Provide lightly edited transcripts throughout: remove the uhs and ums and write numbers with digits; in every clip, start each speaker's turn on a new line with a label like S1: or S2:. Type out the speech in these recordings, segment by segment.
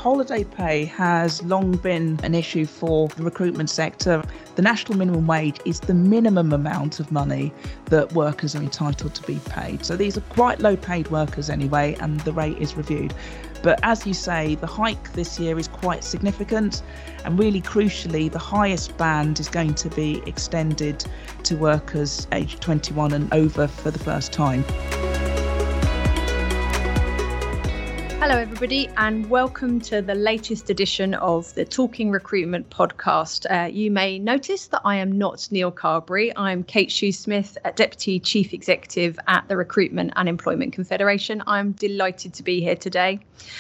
S1: holiday pay has long been an issue for the recruitment sector. The national minimum wage is the minimum amount of money that workers are entitled to be paid. So these are quite low paid workers anyway, and the rate is reviewed. But as you say, the hike this year is quite significant, and really crucially, the highest band is going to be extended to workers aged 21 and over for the first time.
S2: Hello everybody, and welcome to the latest edition of the Talking Recruitment podcast. You may notice that I am not Neil Carberry. I'm Kate Shoesmith, Deputy Chief Executive at the Recruitment and Employment Confederation. I'm delighted to be here today.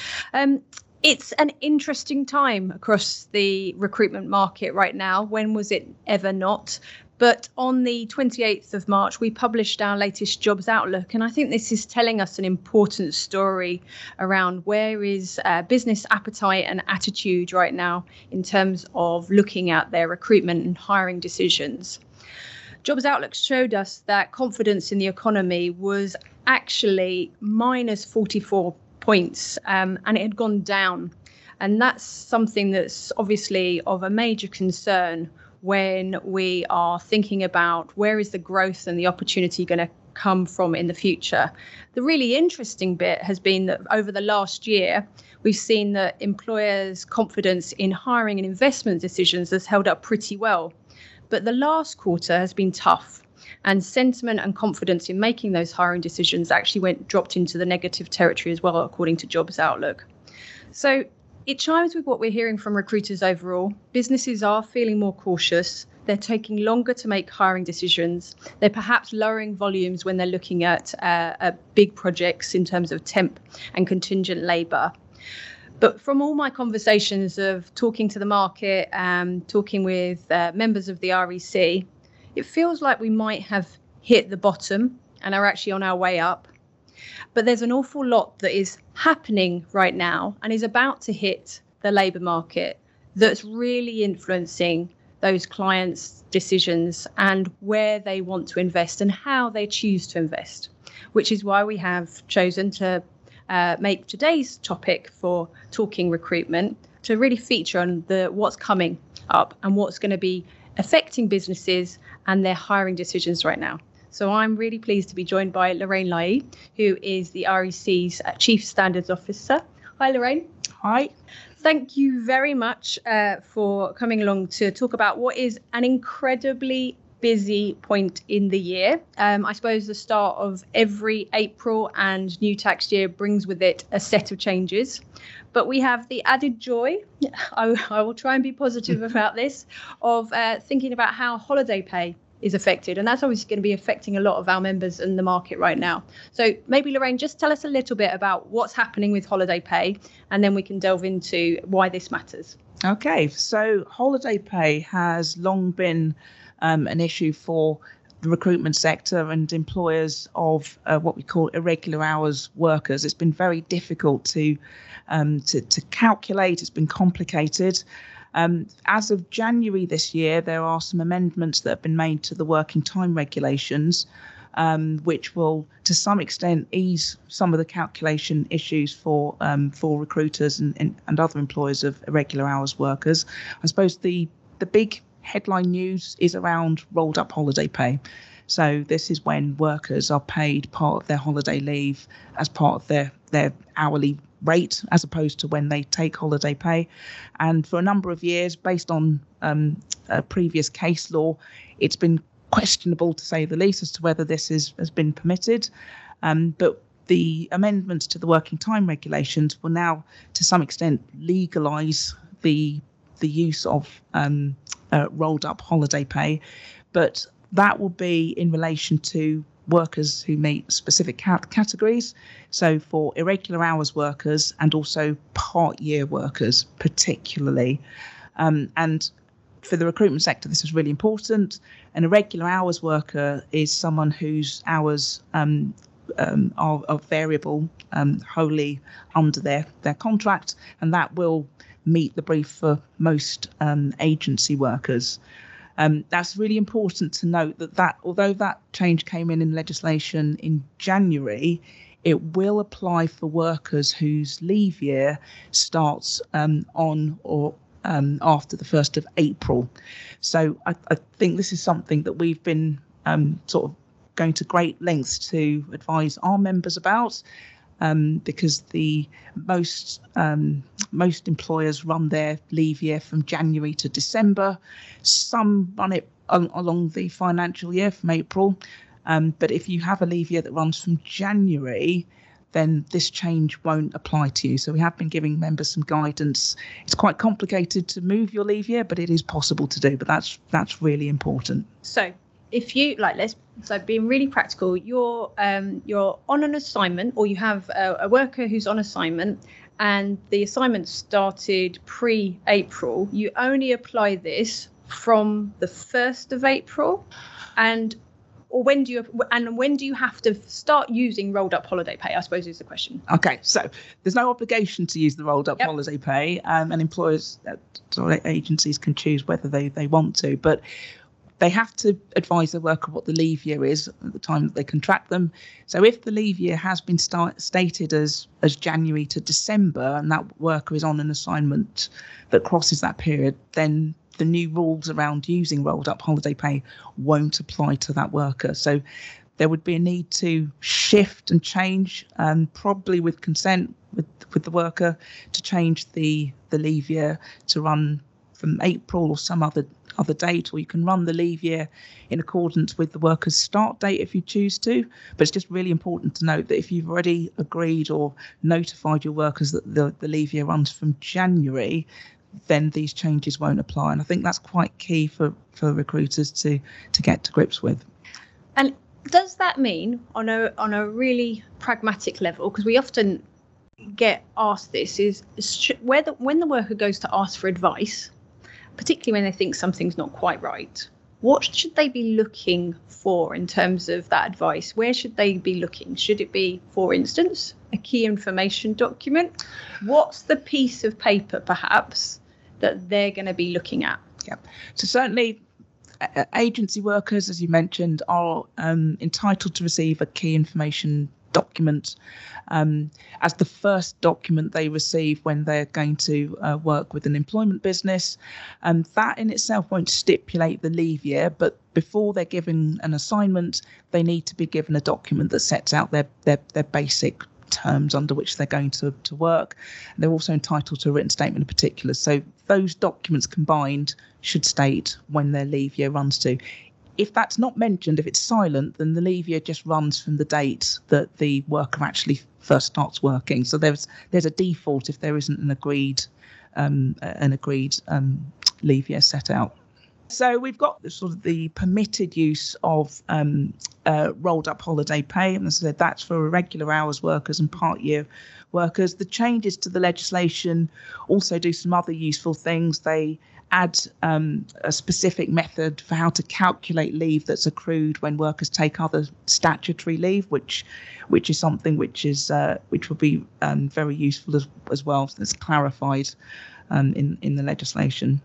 S2: It's an interesting time across the recruitment market right now. When was it ever not? But on the 28th of March, we published our latest Jobs Outlook. And I think this is telling us an important story around where is business appetite and attitude right now in terms of looking at their recruitment and hiring decisions. Jobs Outlook showed us that confidence in the economy was actually minus 44 points, and it had gone down. And that's something that's obviously of a major concern when we are thinking about where is the growth and the opportunity going to come from in the future. The really interesting bit has been that over the last year, we've seen that employers' confidence in hiring and investment decisions has held up pretty well. But the last quarter has been tough, and sentiment and confidence in making those hiring decisions actually dropped into the negative territory as well, according to Jobs Outlook. So it chimes with what we're hearing from recruiters overall. Businesses are feeling more cautious. They're taking longer to make hiring decisions. They're perhaps lowering volumes when they're looking at big projects in terms of temp and contingent labour. But from all my conversations of talking to the market, talking with members of the REC, it feels like we might have hit the bottom and are actually on our way up. But there's an awful lot that is happening right now and is about to hit the labour market that's really influencing those clients' decisions and where they want to invest and how they choose to invest, which is why we have chosen to make today's topic for Talking Recruitment to really feature on what's coming up and what's going to be affecting businesses and their hiring decisions right now. So I'm really pleased to be joined by Lorraine Lai, who is the REC's Chief Standards Officer. Hi, Lorraine.
S1: Hi.
S2: Thank you very much for coming along to talk about what is an incredibly busy point in the year. I suppose the start of every April and new tax year brings with it a set of changes. But we have the added joy, I will try and be positive about this, of thinking about how holiday pay is affected. And that's obviously going to be affecting a lot of our members in the market right now. So maybe, Lorraine, just tell us a little bit about what's happening with holiday pay, and then we can delve into why this matters.
S1: Okay, so holiday pay has long been an issue for the recruitment sector and employers of what we call irregular hours workers. It's been very difficult to calculate. It's been complicated. As of January this year, there are some amendments that have been made to the working time regulations, which will, to some extent, ease some of the calculation issues for recruiters and other employers of irregular hours workers. I suppose the big headline news is around rolled up holiday pay. So this is when workers are paid part of their holiday leave as part of their hourly rate, as opposed to when they take holiday pay. And for a number of years, based on previous case law, it's been questionable, to say the least, as to whether this has been permitted. But the amendments to the working time regulations will now, to some extent, legalise the use of rolled up holiday pay. But that will be in relation to workers who meet specific categories. So for irregular hours workers and also part-year workers particularly. And for the recruitment sector, this is really important. An irregular hours worker is someone whose hours are variable wholly under their contract, and that will meet the brief for most agency workers. That's really important to note that although that change came in legislation in January, it will apply for workers whose leave year starts on or after the 1st of April. So I think this is something that we've been sort of going to great lengths to advise our members about, because the most employers run their leave year from January to December. Some run it along the financial year from April. But if you have a leave year that runs from January, then this change won't apply to you. So we have been giving members some guidance. It's quite complicated to move your leave year, but it is possible to do. But that's really important.
S2: So if you being really practical, you're on an assignment, or you have a worker who's on assignment, and the assignment started pre-April. You only apply this from the 1st of April, or when do you have to start using rolled up holiday pay, I suppose is the question.
S1: Okay, so there's no obligation to use the rolled up holiday pay, and employers or agencies can choose whether they want to, but they have to advise their worker what the leave year is at the time that they contract them. So if the leave year has been stated as January to December, and that worker is on an assignment that crosses that period, then the new rules around using rolled up holiday pay won't apply to that worker. So there would be a need to shift and change, probably with consent with the worker, to change the leave year to run from April or some other date, or you can run the leave year in accordance with the worker's start date if you choose to. But it's just really important to note that if you've already agreed or notified your workers that the leave year runs from January, then these changes won't apply. And I think that's quite key for recruiters to get to grips with.
S2: And does that mean, on a really pragmatic level, because we often get asked this, is when the worker goes to ask for advice, particularly when they think something's not quite right, what should they be looking for in terms of that advice? Where should they be looking? Should it be, for instance, a key information document? What's the piece of paper, perhaps, that they're going to be looking at?
S1: Yeah. So certainly agency workers, as you mentioned, are entitled to receive a key information document as the first document they receive when they're going to work with an employment business. That in itself won't stipulate the leave year, but before they're given an assignment, they need to be given a document that sets out their basic terms under which they're going to work. They're also entitled to a written statement of particulars. So those documents combined should state when their leave year runs to. If that's not mentioned, if it's silent, then the leave year just runs from the date that the worker actually first starts working. So there's a default if there isn't an agreed leave year set out. So we've got sort of the permitted use of rolled up holiday pay, and as I said, that's for irregular hours workers and part year workers. The changes to the legislation also do some other useful things. They add a specific method for how to calculate leave that's accrued when workers take other statutory leave, which is something which will be very useful as well. So it's clarified in the legislation.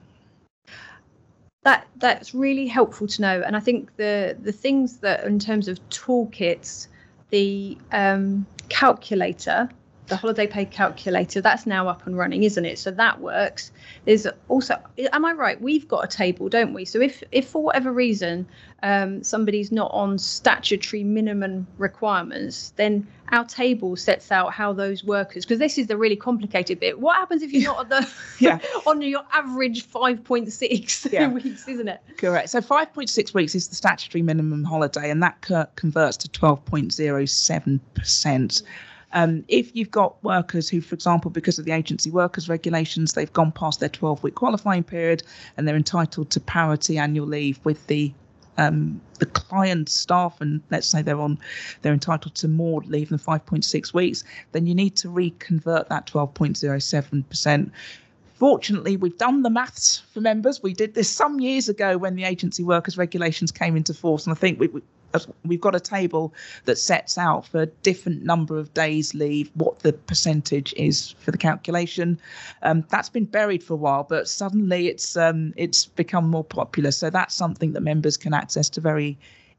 S2: That's really helpful to know. And I think the things that, in terms of toolkits, the calculator, the holiday pay calculator, that's now up and running, isn't it? So that works. There's also, am I right? We've got a table, don't we? So if for whatever reason somebody's not on statutory minimum requirements, then our table sets out how those workers, because this is the really complicated bit. What happens if you're not on your average 5.6 weeks, isn't it?
S1: Correct. So 5.6 weeks is the statutory minimum holiday, and that converts to 12.07%. If you've got workers who, for example, because of the agency workers regulations, they've gone past their 12-week qualifying period and they're entitled to parity annual leave with the client staff, and let's say they're entitled to more leave than 5.6 weeks, then you need to reconvert that 12.07%. Fortunately, we've done the maths for members. We did this some years ago when the agency workers regulations came into force, and I think we've got a table that sets out for a different number of days leave what the percentage is for the calculation. That's been buried for a while, but suddenly it's become more popular. So that's something that members can access to very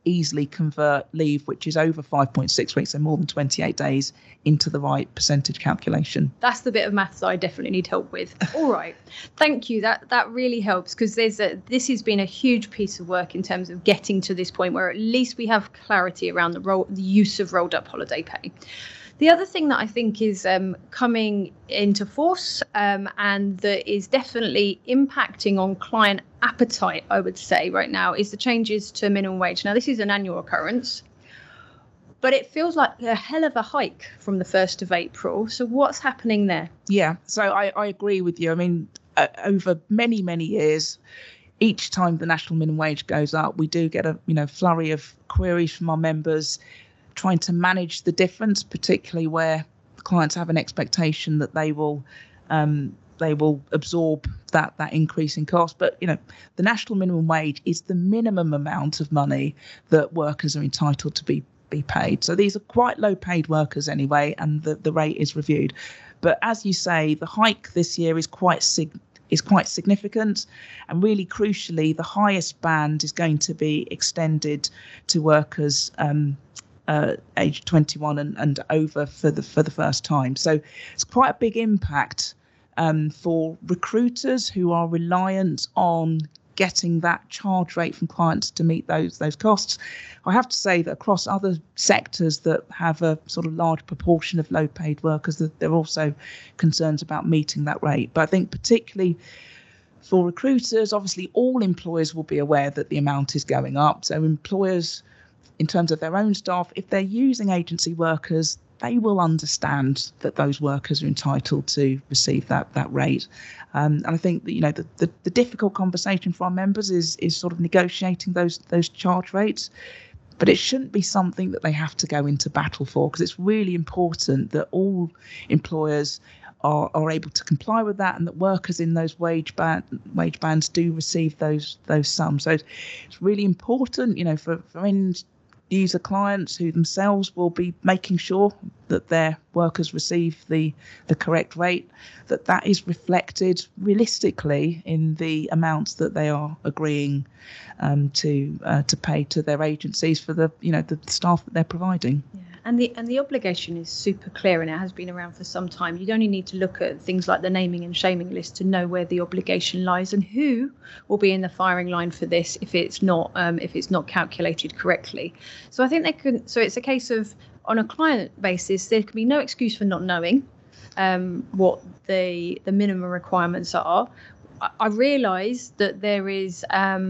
S1: easily convert leave, which is over 5.6 weeks, so more than 28 days, into the right percentage calculation.
S2: That's the bit of maths I definitely need help with. All right. Thank you. That really helps, because this has been a huge piece of work in terms of getting to this point where at least we have clarity around the use of rolled up holiday pay. The other thing that I think is coming into force and that is definitely impacting on client appetite, I would say right now, is the changes to minimum wage. Now, this is an annual occurrence, but it feels like a hell of a hike from the 1st of April. So what's happening there? Yeah,
S1: so I agree with you. I mean, over many, many years, each time the national minimum wage goes up, we do get a flurry of queries from our members trying to manage the difference, particularly where clients have an expectation that they will absorb that increase in cost. But the national minimum wage is the minimum amount of money that workers are entitled to be paid. So these are quite low paid workers anyway, and the rate is reviewed. But as you say, the hike this year is quite significant, and really crucially, the highest band is going to be extended to workers age 21 and over for the first time. So it's quite a big impact for recruiters who are reliant on getting that charge rate from clients to meet those costs. I have to say that across other sectors that have a sort of large proportion of low paid workers, that there are also concerns about meeting that rate. But I think particularly for recruiters, obviously all employers will be aware that the amount is going up. So employers, in terms of their own staff, if they're using agency workers, they will understand that those workers are entitled to receive that rate. And I think that, the difficult conversation for our members is sort of negotiating those charge rates. But it shouldn't be something that they have to go into battle for, because it's really important that all employers are able to comply with that, and that workers in those wage bands do receive those sums. So it's really important, for end user clients who themselves will be making sure that their workers receive the correct rate, that is reflected realistically in the amounts that they are agreeing to pay to their agencies for the staff that they're providing.
S2: Yeah. And the obligation is super clear, and it has been around for some time. You only need to look at things like the naming and shaming list to know where the obligation lies and who will be in the firing line for this if it's not calculated correctly. So I think So it's a case of, on a client basis, there can be no excuse for not knowing what the minimum requirements are. I realise that there's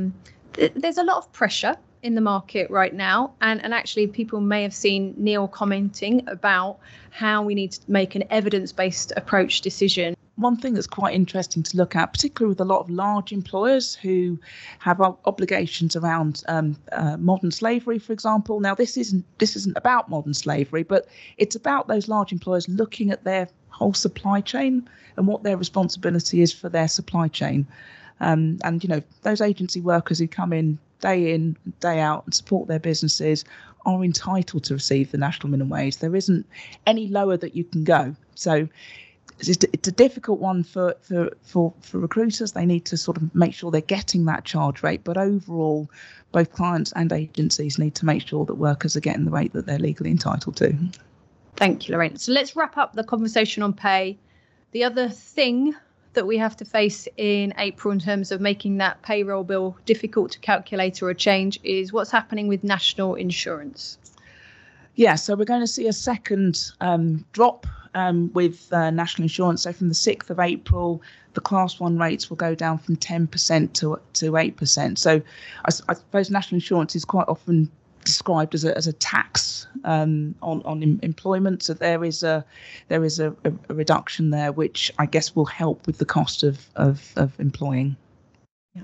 S2: a lot of pressure in the market right now, and actually people may have seen Neil commenting about how we need to make an evidence-based approach decision.
S1: One thing that's quite interesting to look at, particularly with a lot of large employers who have obligations around modern slavery, for example. Now, this isn't about modern slavery, but it's about those large employers looking at their whole supply chain and what their responsibility is for their supply chain. And those agency workers who come in, day out, and support their businesses are entitled to receive the national minimum wage. There isn't any lower that you can go. So it's a difficult one for recruiters. They need to sort of make sure they're getting that charge rate. But overall, both clients and agencies need to make sure that workers are getting the rate that they're legally entitled to.
S2: Thank you, Lorraine. So let's wrap up the conversation on pay. The other thing that we have to face in April in terms of making that payroll bill difficult to calculate or change is what's happening with national insurance.
S1: Yeah, so we're going to see a second drop with national insurance. So from the 6th of April, the Class 1 rates will go down from 10% to 8%. So I suppose national insurance is quite often described as a tax on employment. So there is a reduction there, which I guess will help with the cost of employing.
S2: Yeah.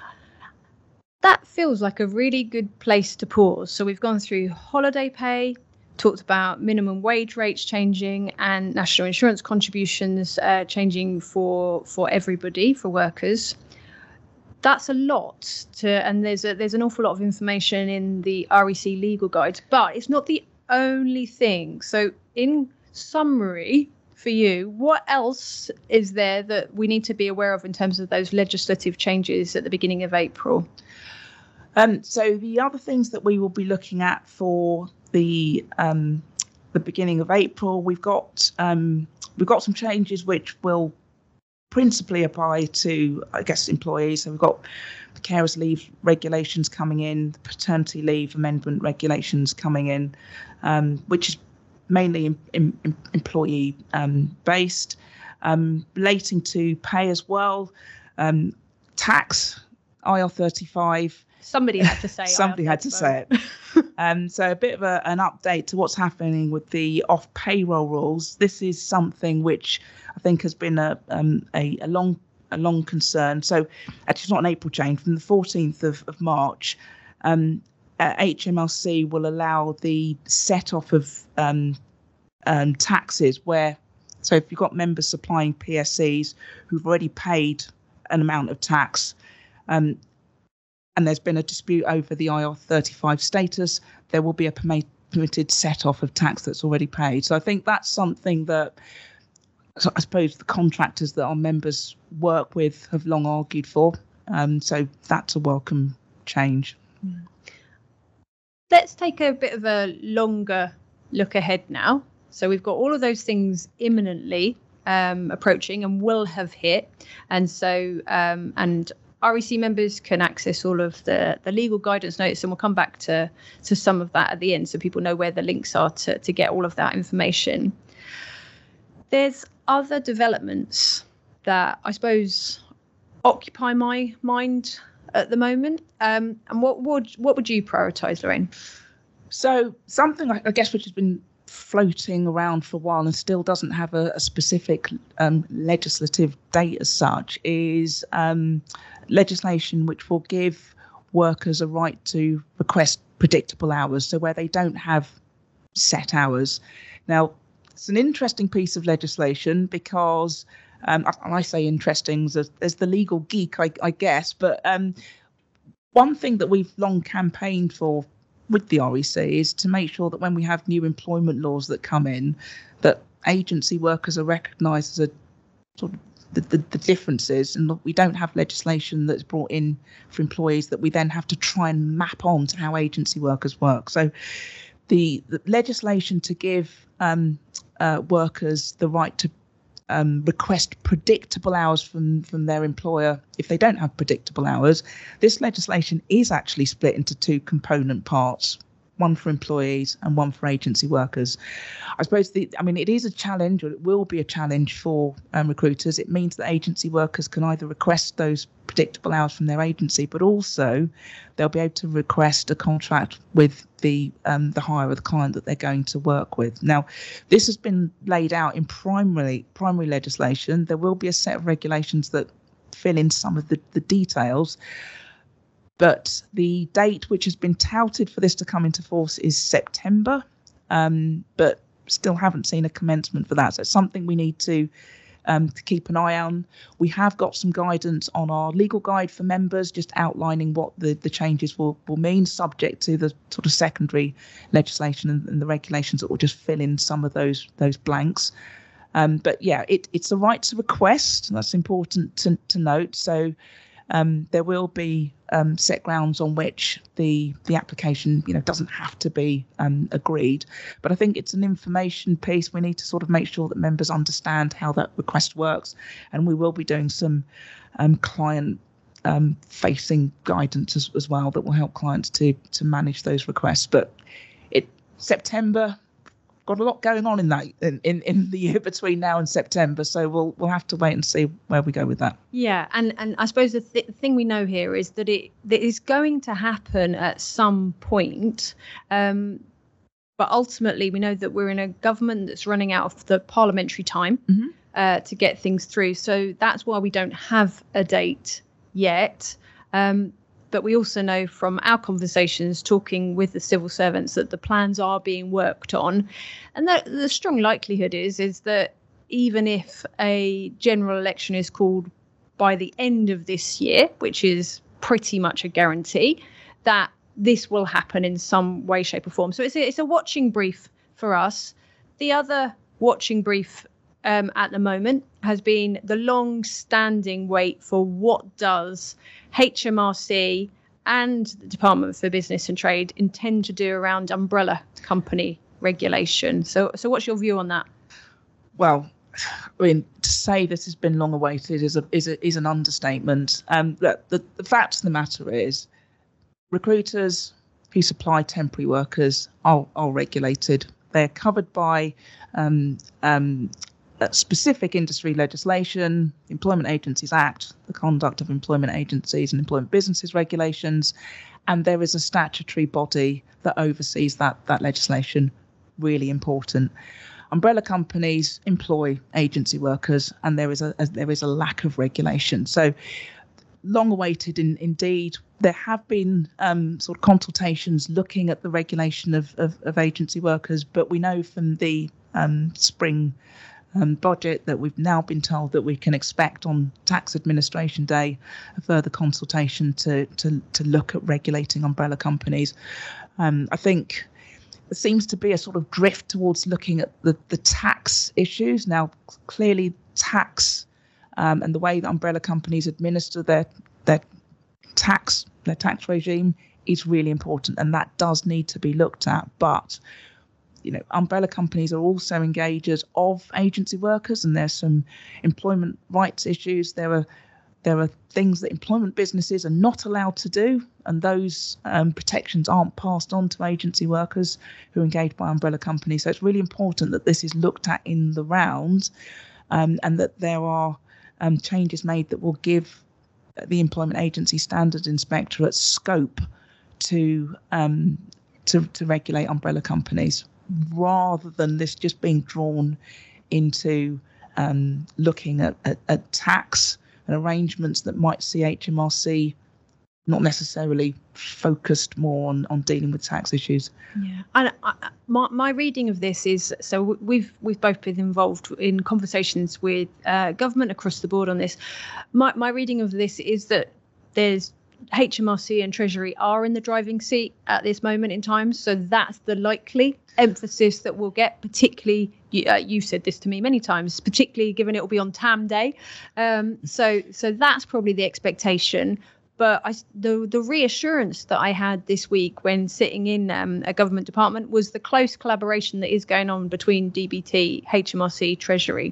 S2: That feels like a really good place to pause. So we've gone through holiday pay, talked about minimum wage rates changing, and national insurance contributions changing for everybody, for workers. That's a lot and there's an awful lot of information in the REC legal guide, but it's not the only thing. So in summary for you, what else is there that we need to be aware of in terms of those legislative changes at the beginning of April?
S1: So the other things that we will be looking at for the beginning of April, we've got some changes which will principally apply to, I guess, employees. So we've got the carers leave regulations coming in, the paternity leave amendment regulations coming in, which is mainly employee based, relating to pay as well, tax, IR35.
S2: Somebody had to say
S1: Somebody had to say it. So a bit of an update to what's happening with the off-payroll rules. This is something which I think has been a long concern. So actually it's not an April change. From the 14th of March, HMRC will allow the set-off of taxes where, so if you've got members supplying PSCs who've already paid an amount of tax, and there's been a dispute over the IR35 status, there will be a permitted set-off of tax that's already paid. So I think that's something that I suppose the contractors that our members work with have long argued for. So that's a welcome change.
S2: Let's take a bit of a longer look ahead now. So we've got all of those things imminently approaching and will have hit. And so, and REC members can access all of the legal guidance notes, and we'll come back to some of that at the end so people know where the links are to get all of that information. There's other developments that I suppose occupy my mind at the moment. And what would you prioritise, Lorraine?
S1: So something I guess which has been floating around for a while and still doesn't have a specific legislative date as such is legislation which will give workers a right to request predictable hours, so where they don't have set hours. Now, it's an interesting piece of legislation because, and I say interesting as the legal geek, I guess, but one thing that we've long campaigned for with the REC is to make sure that when we have new employment laws that come in, that agency workers are recognised as a sort of the differences, and we don't have legislation that's brought in for employees that we then have to try and map on to how agency workers work. So the legislation to give workers the right to request predictable hours from their employer if they don't have predictable hours, this legislation is actually split into two component parts, one for employees and one for agency workers. I suppose it is a challenge, or it will be a challenge for recruiters. It means that agency workers can either request those predictable hours from their agency, but also they'll be able to request a contract with the hire of the client that they're going to work with. Now, this has been laid out in primary legislation. There will be a set of regulations that fill in some of the details. But the date which has been touted for this to come into force is September, but still haven't seen a commencement for that. So it's something we need to keep an eye on. We have got some guidance on our legal guide for members, just outlining what the changes will mean, subject to the sort of secondary legislation and the regulations that will just fill in some of those blanks. But yeah, it's a right to request. That's important to note. So there will be set grounds on which the application doesn't have to be agreed, but I think it's an information piece. We need to sort of make sure that members understand how that request works, and we will be doing some client facing guidance as well that will help clients to manage those requests. But September, got a lot going on in that in the year between now and September, so we'll have to wait and see where we go with that.
S2: Yeah, and I suppose the thing we know here is that it is going to happen at some point, but ultimately we know that we're in a government that's running out of the parliamentary time to get things through, so that's why we don't have a date yet. But we also know from our conversations talking with the civil servants that the plans are being worked on. And the strong likelihood is that even if a general election is called by the end of this year, which is pretty much a guarantee, that this will happen in some way, shape or form. So it's a watching brief for us. The other watching brief at the moment has been the long-standing wait for what does HMRC and the Department for Business and Trade intend to do around umbrella company regulation. So what's your view on that?
S1: Well, I mean, to say this has been long awaited is an understatement. The fact of the matter is, recruiters who supply temporary workers are regulated. They're covered by specific industry legislation, the Employment Agencies Act, the Conduct of Employment Agencies and Employment Businesses regulations, and there is a statutory body that oversees that legislation. Really important. Umbrella companies employ agency workers, and there is a lack of regulation. So, long awaited indeed. There have been sort of consultations looking at the regulation of agency workers, but we know from the spring budget that we've now been told that we can expect on Tax Administration Day a further consultation to look at regulating umbrella companies. I think there seems to be a sort of drift towards looking at the tax issues. Now, clearly tax and the way that umbrella companies administer their tax regime is really important, and that does need to be looked at. But umbrella companies are also engagers of agency workers, and there's some employment rights issues. There are things that employment businesses are not allowed to do, and those protections aren't passed on to agency workers who are engaged by umbrella companies. So it's really important that this is looked at in the round, and that there are changes made that will give the Employment Agency Standards Inspectorate scope to regulate umbrella companies, rather than this just being drawn into looking at tax and arrangements that might see HMRC not necessarily focused more on dealing with tax issues.
S2: Yeah, and my reading of this is, so we've both been involved in conversations with government across the board on this. My reading of this is that there's HMRC and Treasury are in the driving seat at this moment in time, so that's the likely emphasis that we'll get, particularly, you've said this to me many times, particularly given it will be on TAM Day. So that's probably the expectation. But the reassurance that I had this week when sitting in a government department was the close collaboration that is going on between DBT, HMRC, Treasury.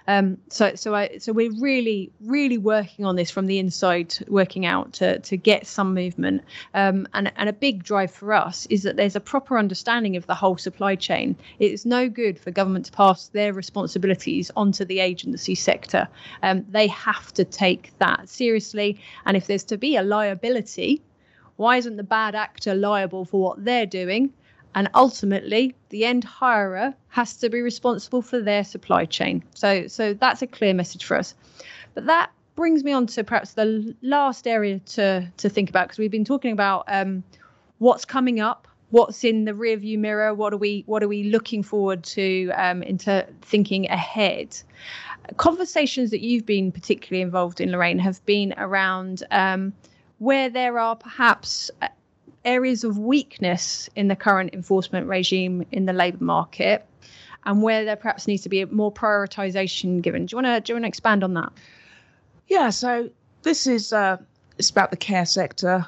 S2: So we're really, really working on this from the inside, working out to get some movement. And a big drive for us is that there's a proper understanding of the whole supply chain. It's no good for government to pass their responsibilities onto the agency sector. They have to take that seriously. And if there's to be a liability, why isn't the bad actor liable for what they're doing? And ultimately, the end hirer has to be responsible for their supply chain. So that's a clear message for us. But that brings me on to perhaps the last area to think about, because we've been talking about what's coming up, what's in the rearview mirror, what are we looking forward to into thinking ahead. Conversations that you've been particularly involved in, Lorraine, have been around where there are perhaps areas of weakness in the current enforcement regime in the labour market, and where there perhaps needs to be more prioritisation given. Do you want to expand on that?
S1: Yeah, so this is it's about the care sector.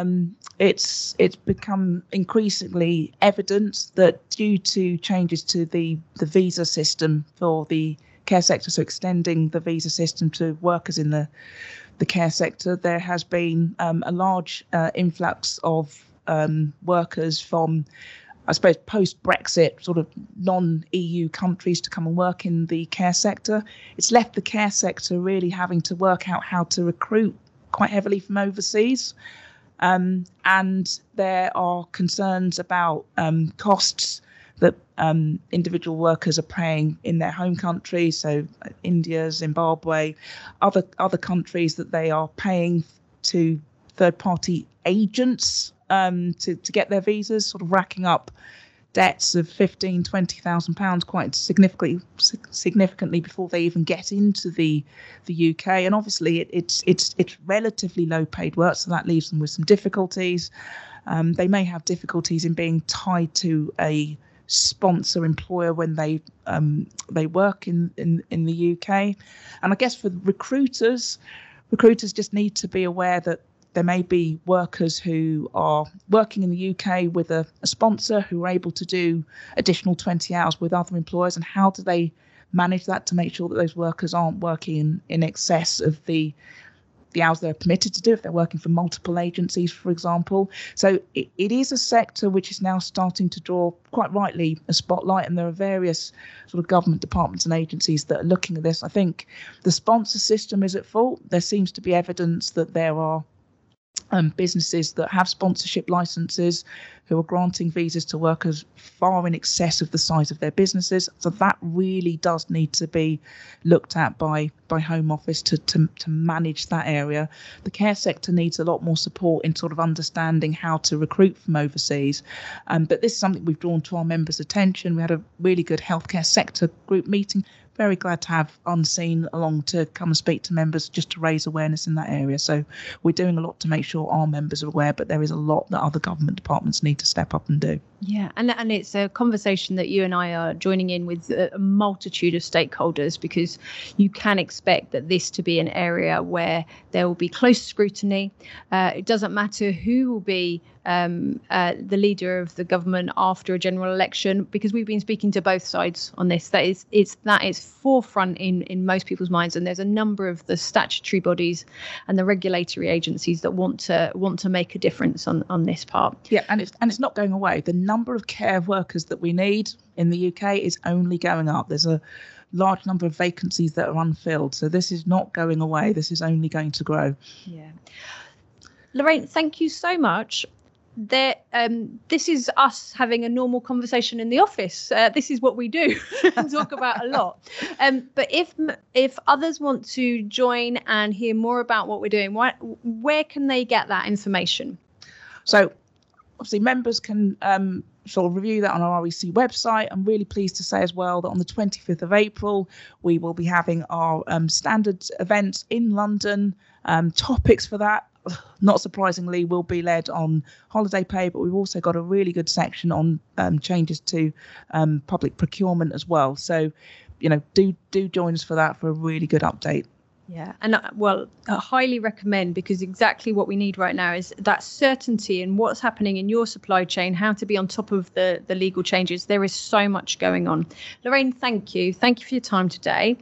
S1: It's become increasingly evident that due to changes to the visa system for the care sector, so extending the visa system to workers in the care sector, there has been a large influx of workers from, I suppose, post-Brexit sort of non-EU countries to come and work in the care sector. It's left the care sector really having to work out how to recruit quite heavily from overseas. And there are concerns about costs that individual workers are paying in their home countries, so India, Zimbabwe, other countries, that they are paying to third-party agents to get their visas, sort of racking up debts of £15,000-20,000 quite significantly before they even get into the UK. And obviously it's relatively low-paid work, so that leaves them with some difficulties. They may have difficulties in being tied to a sponsor employer when they work in the UK. And I guess for recruiters just need to be aware that there may be workers who are working in the UK with a sponsor who are able to do additional 20 hours with other employers, and how do they manage that to make sure that those workers aren't working in excess of the hours they're permitted to do if they're working for multiple agencies, for example. So it is a sector which is now starting to draw, quite rightly, a spotlight, and there are various sort of government departments and agencies that are looking at this. I think the sponsor system is at fault. There seems to be evidence that there are businesses that have sponsorship licenses who are granting visas to workers far in excess of the size of their businesses. So that really does need to be looked at by Home Office to manage that area. The care sector needs a lot more support in sort of understanding how to recruit from overseas. But this is something we've drawn to our members' attention. We had a really good healthcare sector group meeting. Very glad to have Unseen along to come and speak to members just to raise awareness in that area. So we're doing a lot to make sure our members are aware, but there is a lot that other government departments need to step up and do.
S2: Yeah, and it's a conversation that you and I are joining in with a multitude of stakeholders, because you can expect that this to be an area where there will be close scrutiny. It doesn't matter who will be the leader of the government after a general election, because we've been speaking to both sides on this. That is forefront in most people's minds, and there's a number of the statutory bodies and the regulatory agencies that want to make a difference on this part.
S1: Yeah, and it's not going away. The number of care workers that we need in the UK is only going up. There's a large number of vacancies that are unfilled, so this is not going away. This is only going to grow. Yeah,
S2: Lorraine, thank you so much. This is us having a normal conversation in the office. This is what we do and talk about a lot. But if others want to join and hear more about what we're doing, where can they get that information?
S1: So obviously members can sort of review that on our REC website. I'm really pleased to say as well that on the 25th of April, we will be having our standards event in London. Topics for that, not surprisingly, will be led on holiday pay, but we've also got a really good section on changes to public procurement as well. So, do join us for that, for a really good update.
S2: Yeah, and I highly recommend, because exactly what we need right now is that certainty in what's happening in your supply chain, how to be on top of the legal changes. There is so much going on. Lorraine, thank you. Thank you for your time today.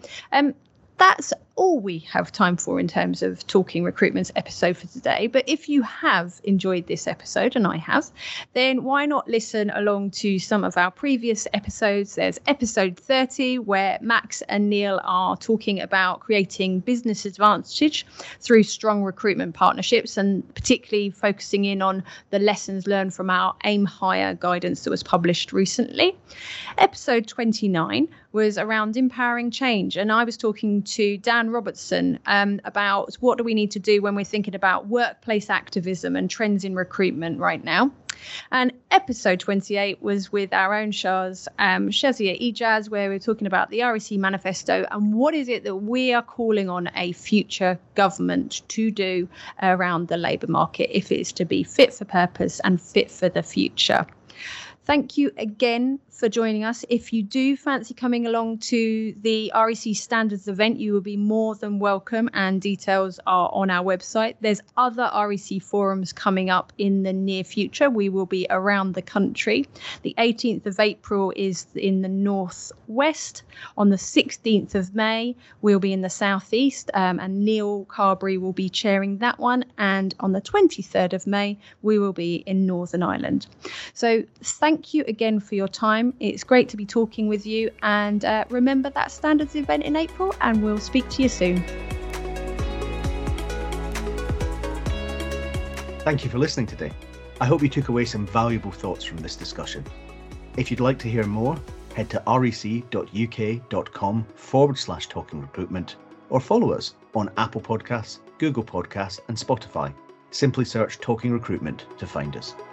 S2: That's all we have time for in terms of Talking Recruitment's episode for today. But if you have enjoyed this episode, and I have, then why not listen along to some of our previous episodes? There's episode 30, where Max and Neil are talking about creating business advantage through strong recruitment partnerships, and particularly focusing in on the lessons learned from our Aim Higher guidance that was published recently. Episode 29 was around empowering change, and I was talking to Dan Robertson about what do we need to do when we're thinking about workplace activism and trends in recruitment right now. And episode 28 was with our own Shaz, Shazia Ijaz, where we're talking about the REC manifesto and what is it that we are calling on a future government to do around the labour market if it's to be fit for purpose and fit for the future. Thank you again for joining us. If you do fancy coming along to the REC Standards event, you will be more than welcome, and details are on our website. There's other REC forums coming up in the near future. We will be around the country. The 18th of April is in the northwest. On the 16th of May, we'll be in the southeast, and Neil Carberry will be chairing that one. And on the 23rd of May, we will be in Northern Ireland. So thank you again for your time. It's great to be talking with you, and remember that standards event in April, and we'll speak to you soon.
S3: Thank you for listening today. I hope you took away some valuable thoughts from this discussion. If you'd like to hear more, head to rec.uk.com/talking recruitment, or follow us on Apple Podcasts, Google Podcasts and Spotify. Simply search Talking Recruitment to find us.